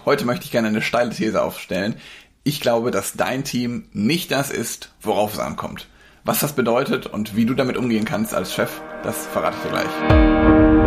Heute möchte ich gerne eine steile These aufstellen. Ich glaube, dass dein Team nicht das ist, worauf es ankommt. Was das bedeutet und wie du damit umgehen kannst als Chef, das verrate ich dir gleich.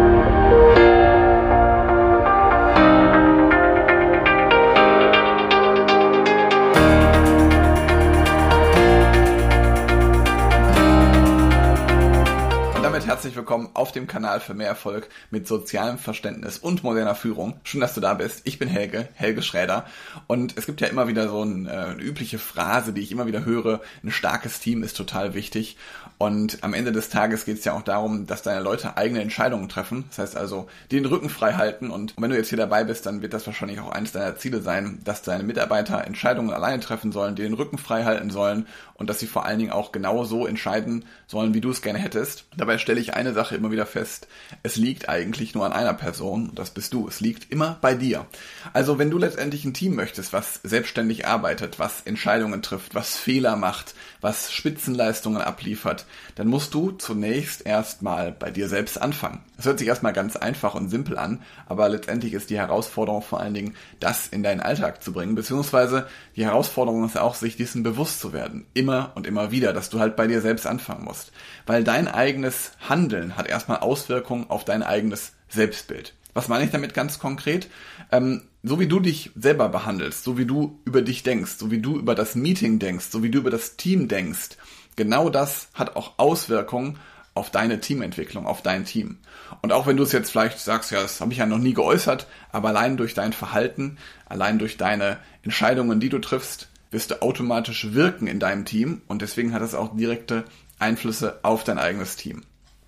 Herzlich willkommen auf dem Kanal für mehr Erfolg mit sozialem Verständnis und moderner Führung. Schön, dass du da bist. Ich bin Helge Schräder. Und es gibt ja immer wieder so eine übliche Phrase, die ich immer wieder höre. Ein starkes Team ist total wichtig. Und am Ende des Tages geht es ja auch darum, dass deine Leute eigene Entscheidungen treffen. Das heißt also, die den Rücken frei halten. Und wenn du jetzt hier dabei bist, dann wird das wahrscheinlich auch eines deiner Ziele sein, dass deine Mitarbeiter Entscheidungen alleine treffen sollen, die den Rücken frei halten sollen und dass sie vor allen Dingen auch genau so entscheiden sollen, wie du es gerne hättest. Dabei stelle ich eine Sache immer wieder fest: Es liegt eigentlich nur an einer Person, und das bist du. Es liegt immer bei dir. Also wenn du letztendlich ein Team möchtest, was selbstständig arbeitet, was Entscheidungen trifft, was Fehler macht, was Spitzenleistungen abliefert, dann musst du zunächst erstmal bei dir selbst anfangen. Das hört sich erstmal ganz einfach und simpel an, aber letztendlich ist die Herausforderung vor allen Dingen, das in deinen Alltag zu bringen, beziehungsweise die Herausforderung ist auch, sich dessen bewusst zu werden. Immer und immer wieder, dass du halt bei dir selbst anfangen musst. Weil dein eigenes Handeln hat erstmal Auswirkungen auf dein eigenes Selbstbild. Was meine ich damit ganz konkret? So wie du dich selber behandelst, so wie du über dich denkst, so wie du über das Meeting denkst, so wie du über das Team denkst, genau das hat auch Auswirkungen auf deine Teamentwicklung, auf dein Team. Und auch wenn du es jetzt vielleicht sagst, ja, das habe ich ja noch nie geäußert, aber allein durch dein Verhalten, allein durch deine Entscheidungen, die du triffst, wirst du automatisch wirken in deinem Team und deswegen hat das auch direkte Einflüsse auf dein eigenes Team.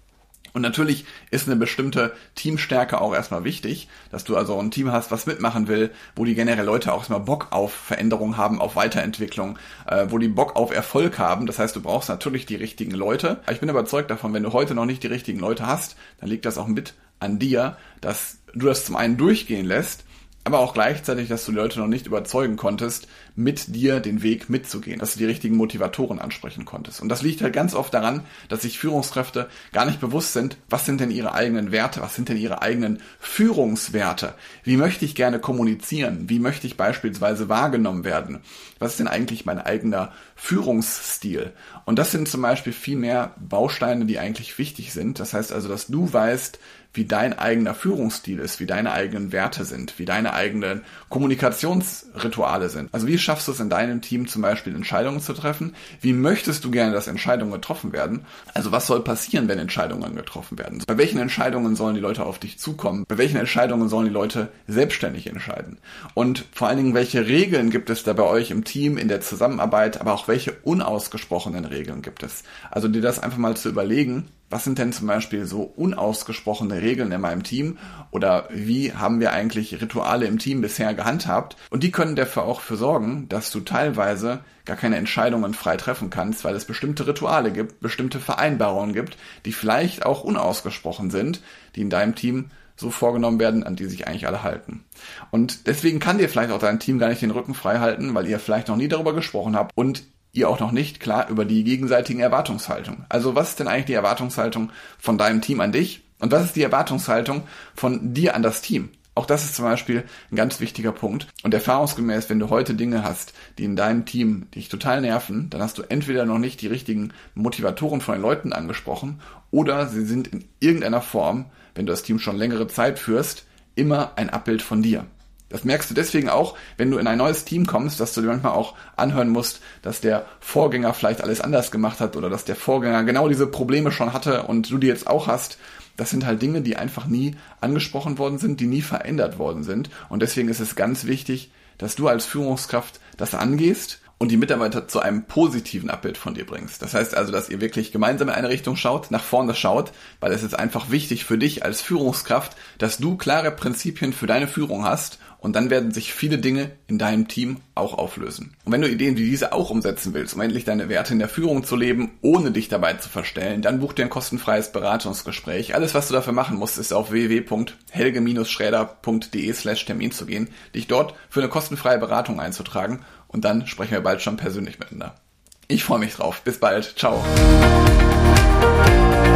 Und natürlich ist eine bestimmte Teamstärke auch erstmal wichtig, dass du also ein Team hast, was mitmachen will, wo die generell Leute auch erstmal Bock auf Veränderung haben, auf Weiterentwicklung, wo die Bock auf Erfolg haben. Das heißt, du brauchst natürlich die richtigen Leute. Aber ich bin überzeugt davon, wenn du heute noch nicht die richtigen Leute hast, dann liegt das auch mit an dir, dass du das zum einen durchgehen lässt, aber auch gleichzeitig, dass du die Leute noch nicht überzeugen konntest, mit dir den Weg mitzugehen, dass du die richtigen Motivatoren ansprechen konntest. Und das liegt halt ganz oft daran, dass sich Führungskräfte gar nicht bewusst sind, was sind denn ihre eigenen Werte, was sind denn ihre eigenen Führungswerte, wie möchte ich gerne kommunizieren, wie möchte ich beispielsweise wahrgenommen werden, was ist denn eigentlich mein eigener Führungsstil. Und das sind zum Beispiel viel mehr Bausteine, die eigentlich wichtig sind. Das heißt also, dass du weißt, wie dein eigener Führungsstil ist, wie deine eigenen Werte sind, wie deine eigenen Kommunikationsrituale sind. Also wie schaffst du es in deinem Team zum Beispiel Entscheidungen zu treffen? Wie möchtest du gerne, dass Entscheidungen getroffen werden? Also was soll passieren, wenn Entscheidungen getroffen werden? Bei welchen Entscheidungen sollen die Leute auf dich zukommen? Bei welchen Entscheidungen sollen die Leute selbstständig entscheiden? Und vor allen Dingen, welche Regeln gibt es da bei euch im Team, in der Zusammenarbeit, aber auch welche unausgesprochenen Regeln gibt es? Also dir das einfach mal zu überlegen, was sind denn zum Beispiel so unausgesprochene Regeln in meinem Team oder wie haben wir eigentlich Rituale im Team bisher gehandhabt? Und die können dafür auch für sorgen, dass du teilweise gar keine Entscheidungen frei treffen kannst, weil es bestimmte Rituale gibt, bestimmte Vereinbarungen gibt, die vielleicht auch unausgesprochen sind, die in deinem Team so vorgenommen werden, an die sich eigentlich alle halten. Und deswegen kann dir vielleicht auch dein Team gar nicht den Rücken frei halten, weil ihr vielleicht noch nie darüber gesprochen habt und ihr auch noch nicht klar über die gegenseitigen Erwartungshaltung. Also was ist denn eigentlich die Erwartungshaltung von deinem Team an dich? Und was ist die Erwartungshaltung von dir an das Team? Auch das ist zum Beispiel ein ganz wichtiger Punkt. Und erfahrungsgemäß, wenn du heute Dinge hast, die in deinem Team dich total nerven, dann hast du entweder noch nicht die richtigen Motivatoren von den Leuten angesprochen oder sie sind in irgendeiner Form, wenn du das Team schon längere Zeit führst, immer ein Abbild von dir. Das merkst du deswegen auch, wenn du in ein neues Team kommst, dass du dir manchmal auch anhören musst, dass der Vorgänger vielleicht alles anders gemacht hat oder dass der Vorgänger genau diese Probleme schon hatte und du die jetzt auch hast. Das sind halt Dinge, die einfach nie angesprochen worden sind, die nie verändert worden sind. Und deswegen ist es ganz wichtig, dass du als Führungskraft das angehst und die Mitarbeiter zu einem positiven Abbild von dir bringst. Das heißt also, dass ihr wirklich gemeinsam in eine Richtung schaut, nach vorne schaut, weil es ist einfach wichtig für dich als Führungskraft, dass du klare Prinzipien für deine Führung hast und dann werden sich viele Dinge in deinem Team auch auflösen. Und wenn du Ideen wie diese auch umsetzen willst, um endlich deine Werte in der Führung zu leben, ohne dich dabei zu verstellen, dann buch dir ein kostenfreies Beratungsgespräch. Alles, was du dafür machen musst, ist auf www.helge-schräder.de/Termin zu gehen, dich dort für eine kostenfreie Beratung einzutragen und dann sprechen wir bald schon persönlich miteinander. Ich freue mich drauf. Bis bald. Ciao.